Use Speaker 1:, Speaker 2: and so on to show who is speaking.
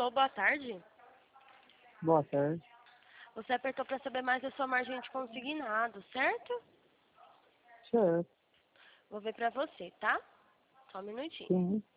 Speaker 1: Alô, boa tarde.
Speaker 2: Boa tarde.
Speaker 1: Você apertou para saber mais da sua margem de consignado, certo?
Speaker 2: Certo.
Speaker 1: Vou ver para você, tá? Só um minutinho.
Speaker 2: Sim.